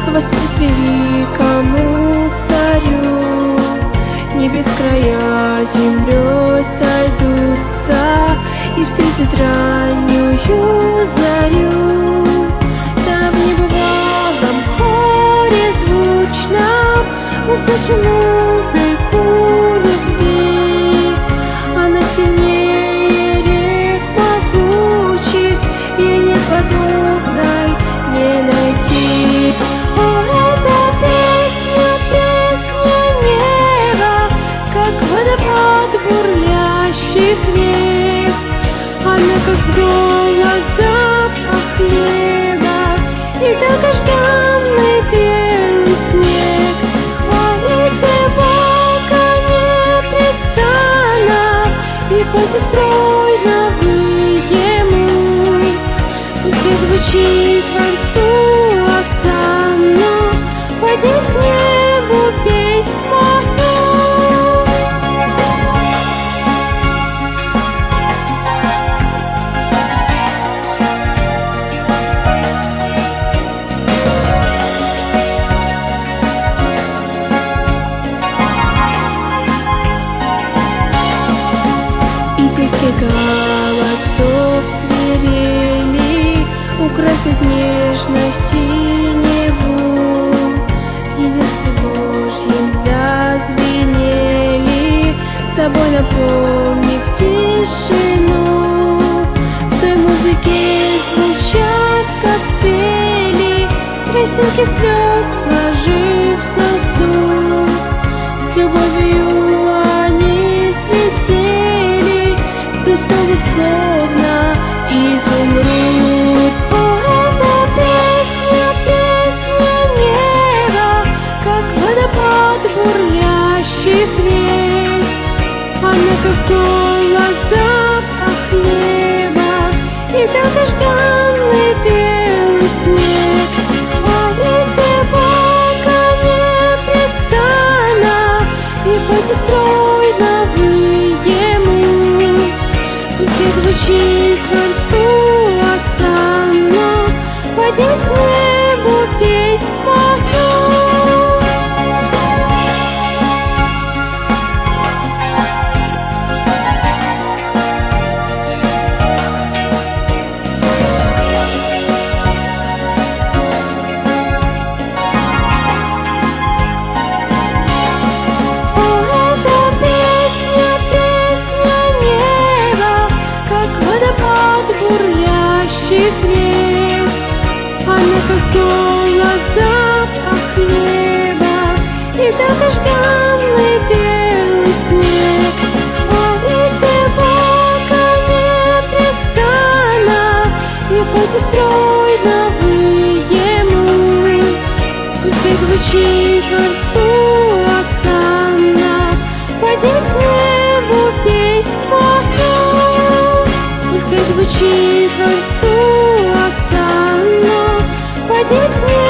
воспеть великому царю. Небес края землей сойдутся и встретят раннюю зарю. Там в небывалом хоре звучном услышим музыку любви. Она сильнее рек могучих, ей нет подобной не найти. О, это песня, песня неба, как водопад бурлящих рек. Она как голод, запах хлеба и долгожданный белый снег. Хвалите Бога непрестанно и пойте стройно вы Ему. Пусть звучит Творцу осанна, поднимет к небу песнь мою. Детских голосов свирели украсят нежно синеву. В единстве Божьем зазвенели, собой наполнив тишину. В той музыке звучат, как пели, тростинки слез сложив сосуд. С любовью они взлетели престолу словно изумруд. О, это песня, песня неба, как водопад бурлящих рек. Она как голод, запах хлеба и долгожданный белый снег. Хвалите Бога непрестанно и пойте стройно вы Ему. Пусть звучит Творцу осанна, поднимет к небу песнь мою. Рек. Она как голод, запах хлеба и долгожданный белый снег. Хвалите Бога непрестанно и пойте стройно вы Ему. Пускай звучит Творцу осанна, поднимет к небу песнь мою. Пускай звучит Творцу осанна, поднимет к небу.